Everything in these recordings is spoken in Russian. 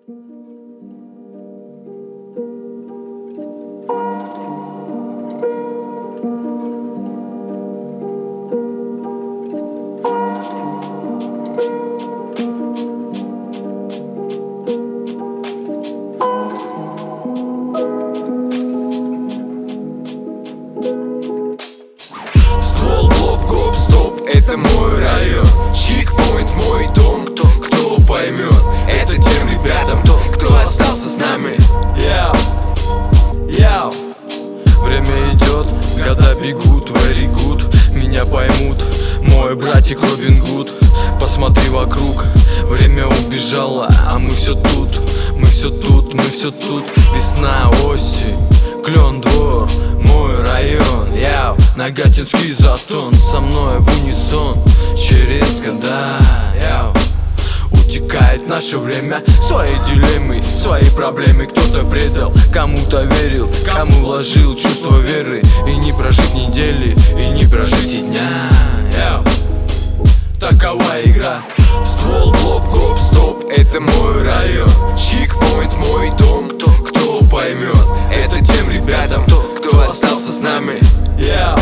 Ствол в лоб, гоп, стоп, это мой район. Чикпоинт, мой дом. Кто поймет, это тем ребятам, кто остался с нами. Яу. Время идет, года бегут, very good. Меня поймут, мой братик Робин Гуд. Посмотри вокруг, время убежало, а мы все тут, мы все тут, мы все тут. Весна, осень, Клен двор, мой район. Яу, Нагатинский затон, со мной в унисон. Через года, яу, утекает наше время. Свои дилеммы, свои проблемы. Кто-то предал, кому-то верил, кому вложил чувство веры. И не прожить недели, и не прожить и дня. Яу. Такова игра. Ствол в лоб, гоп, стоп, это мой район. Чикпоинт, мой дом. Кто поймет, это тем ребятам, кто остался с нами. Яу.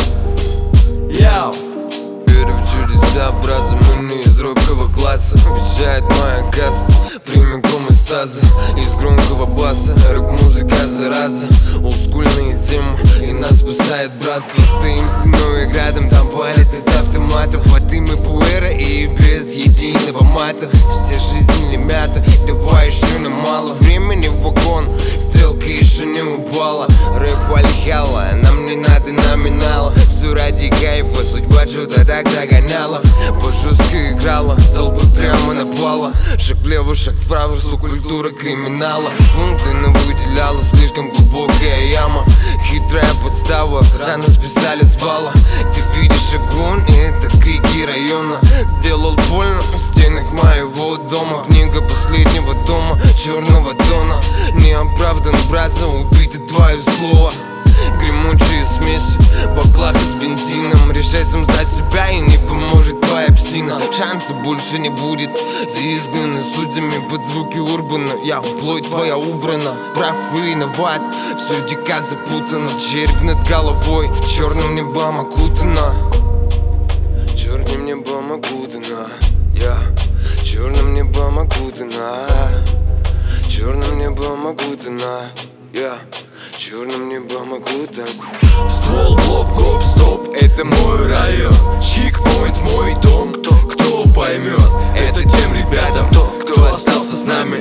Верю в чудеса, бразы, мы не из робкого класса. Обещает моя каста, прямиком из таза, из громкого баса. Рэп-музыка зараза, олдскульные темы, и нас спасает братство. Стоим стеной и рядом, там палит из автоматов. Хваты мы пуэра и без единого мата. Все жизни мята, давай еще на мало. Времени в вагон, стрелка еще не упала. Рэп вальхала, нам не надо номинала. Все ради кайфа, судьба что-то так загоняла. По-жестко играла, толпы прямо напала. Шаг влево, шаг вправо, субкультура криминала. Пункты нам выделяла слишком глубокая яма. Хитрая подстава, рано списали с балла. Ты видишь огонь, и это крики района. Сделал больно в стенах моего дома. Книга последнего тома, черного тона. Неоправдан, браза, убито твое слово. Гремучие смеси, баклажка с бензином. Решай сам за себя, и не поможет твоя псина. Шанса больше не будет, ты изгнаны судьями под звуки урбана. Я плоть твоя убрана, прав и виноват. Все дико запутано, череп над головой черным небом окутано. Черным небом окутано, я черным небом окутано. Черным небом окутано, я черным небом окутан. Ствол в лоб, гоп, стоп, это мой район. Чикпоинт, мой дом. Кто поймет, это тем ребятам, кто остался с нами.